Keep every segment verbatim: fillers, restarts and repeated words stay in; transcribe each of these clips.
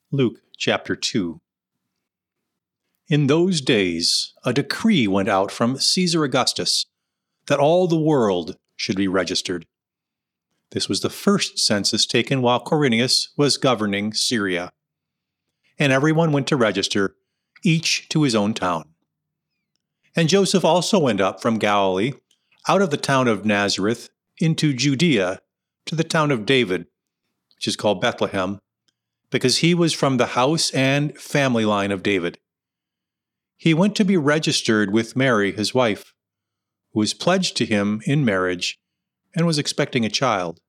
Luke chapter two. In those days, a decree went out from Caesar Augustus that all the world should be registered. This was the first census taken while Quirinius was governing Syria. And everyone went to register, each to his own town. And Joseph also went up from Galilee, out of the town of Nazareth, into Judea, to the town of David, which is called Bethlehem, because he was from the house and family line of David. He went to be registered with Mary, his wife, who was pledged to him in marriage and was expecting a child.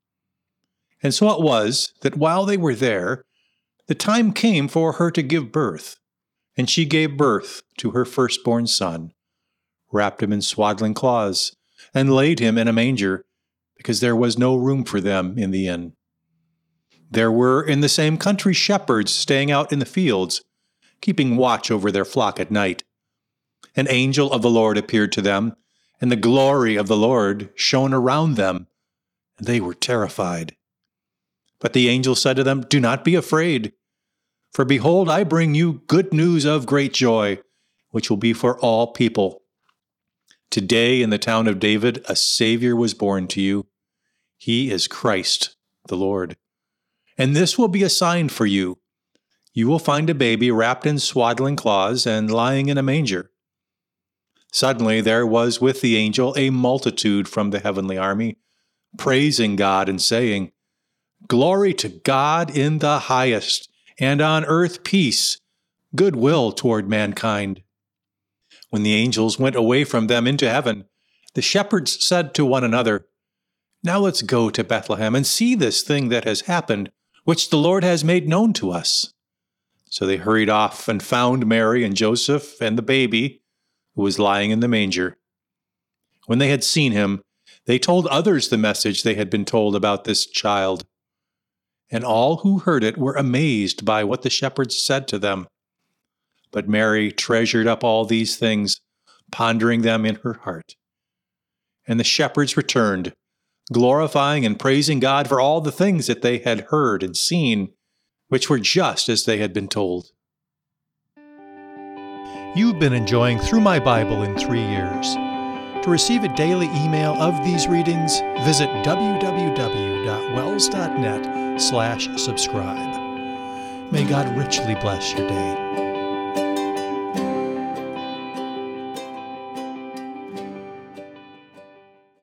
And so it was that while they were there, the time came for her to give birth, and she gave birth to her firstborn son, wrapped him in swaddling cloths, and laid him in a manger, because there was no room for them in the inn. There were in the same country shepherds staying out in the fields, keeping watch over their flock at night. An angel of the Lord appeared to them, and the glory of the Lord shone around them, and they were terrified. But the angel said to them, "Do not be afraid, for behold, I bring you good news of great joy, which will be for all people. Today in the town of David a Savior was born to you. He is Christ the Lord. And this will be a sign for you. You will find a baby wrapped in swaddling cloths and lying in a manger." Suddenly there was with the angel a multitude from the heavenly army, praising God and saying, "Glory to God in the highest, and on earth peace, goodwill toward mankind." When the angels went away from them into heaven, the shepherds said to one another, "Now let's go to Bethlehem and see this thing that has happened, which the Lord has made known to us." So they hurried off and found Mary and Joseph and the baby, who was lying in the manger. When they had seen him, they told others the message they had been told about this child. And all who heard it were amazed by what the shepherds said to them. But Mary treasured up all these things, pondering them in her heart. And the shepherds returned, glorifying and praising God for all the things that they had heard and seen, which were just as they had been told. You've been enjoying Through My Bible in Three Years. To receive a daily email of these readings, visit w w w dot wells dot net slash subscribe. May God richly bless your day.